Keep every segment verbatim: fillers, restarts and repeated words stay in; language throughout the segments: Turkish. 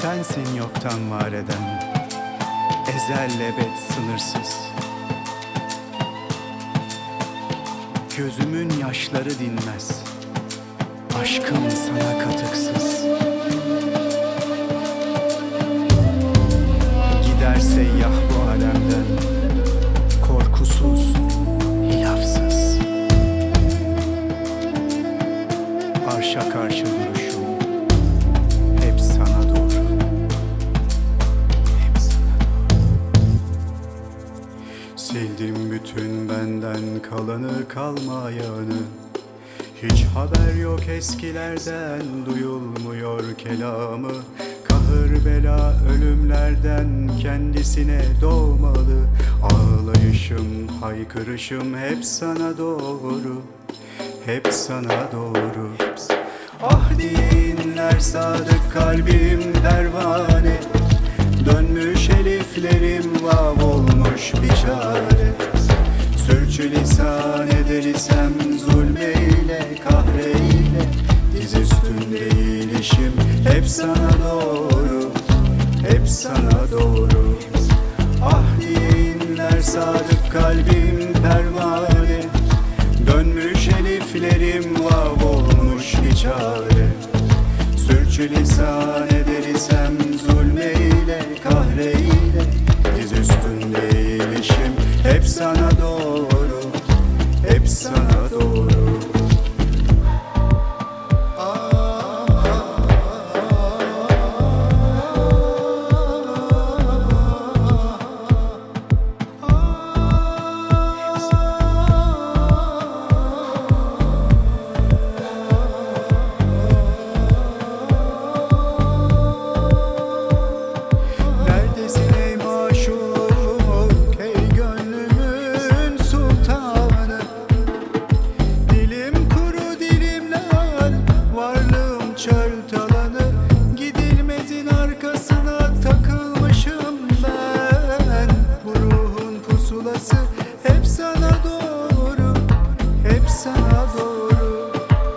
Sensin yoktan var eden, ezel ebed sınırsız. Gözümün yaşları dinmez, aşkım sana katıksız. Gider seyyah bu alemden, korkusuz, hilafsız. Arşa karşı duruşum hep sana doğru, hep sana doğru. Sildim bütün benden kalanı kalmayanı. Hiç haber yok eskilerden, duyulmuyor kelamı. Kahır bela ölümlerden kendisine doğmalı. Ağlayışım, haykırışım hep sana doğru, hep sana doğru. Ah dinler sadık kalbim pervane, dönmüş eliflerim vav olmuş bir çare. Sürçülisan eder isem zulmeyle kahreyle, diz üstünde ilişim hep sana doğru, hep sana doğru. Ah dinler sadık kalbim pervane, dönmüş eliflerim vav olmuş bir çare. Sürçülisan eder isem zulmeyle kahreyle, diz üstünde ilişim hep sana doğru, hep sana doğru. Hep sana doğru, hep sana doğru.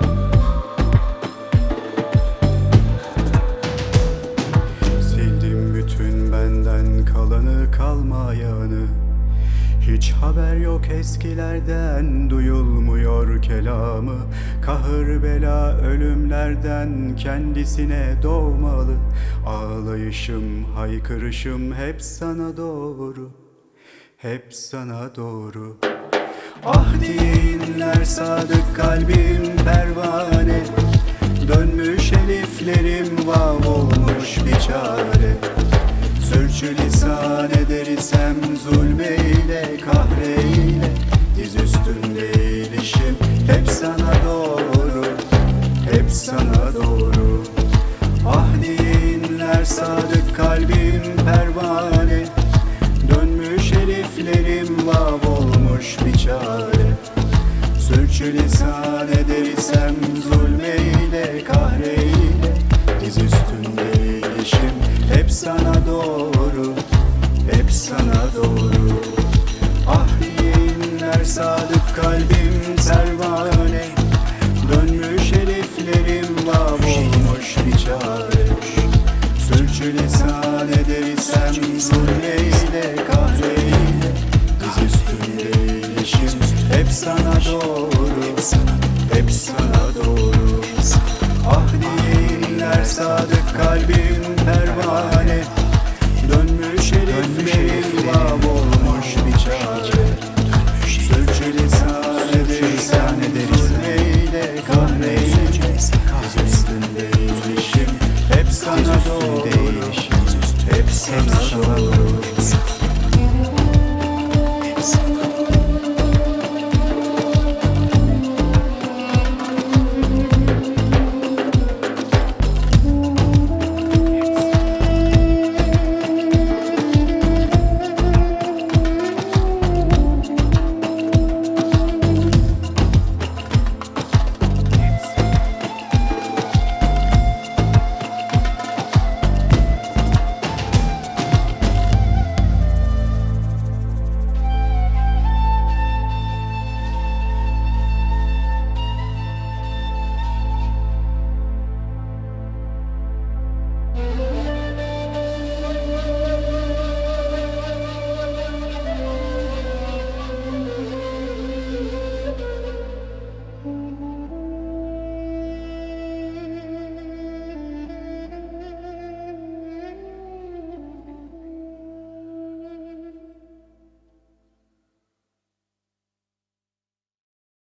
Sildim bütün benden kalanı kalmayanı. Hiç haber yok eskilerden, duyulmuyor kelamı. Kahır bela ölümlerden kendisine doğmalı. Ağlayışım, haykırışım hep sana doğru, hep sana doğru. Ah dinler sadık kalbim pervane, dönmüş eliflerim vav olmuş bir çare. Sürçülisan eder isem zulmeyle kahreyle, diz üstünde ilişim hep sana doğru, hep sana doğru. Ah dinler sadık kalbim pervane, dönmüş eliflerim vav olmuş bir çare. Sürçülisan eder isem zulmeyle kahreyle, diz üstünde ilişim hep sana doğru, hep sana doğru. Ah dinler sadık kalbim pervane, dönmüş eliflerim vav olmuş bir çare. Sürçülisan eder isem zulmeyle kahreyle, diz üstünde ilişim hep sana doğru, hep sana doğru. Ah dinler sadık kalbim pervane, dönmüş eliflerim vav olmuş bir çare. Sürçülisan eder isem zulmeyle kahreyle, diz üstünde ilişim hep sana doğru, hep sana doğru.